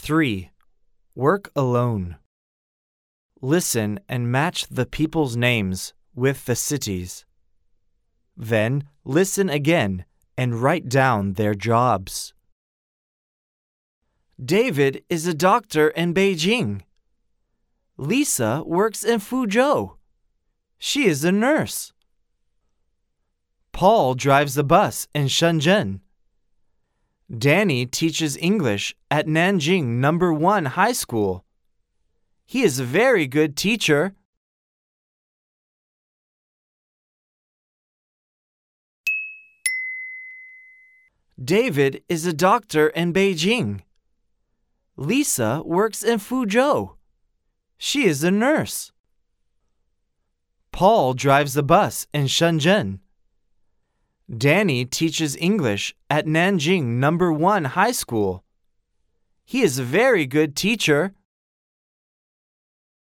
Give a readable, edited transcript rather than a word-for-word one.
3. Work alone. Listen and match the people's names with the cities. Then listen again and write down their jobs. David is a doctor in Beijing. Lisa works in Fuzhou. She is a nurse. Paul drives a bus in Shenzhen. Danny teaches English at Nanjing No. 1 High School. He is a very good teacher. David is a doctor in Beijing. Lisa works in Fuzhou. She is a nurse. Paul drives a bus in Shenzhen. Danny teaches English at Nanjing No. 1 High School. He is a very good teacher.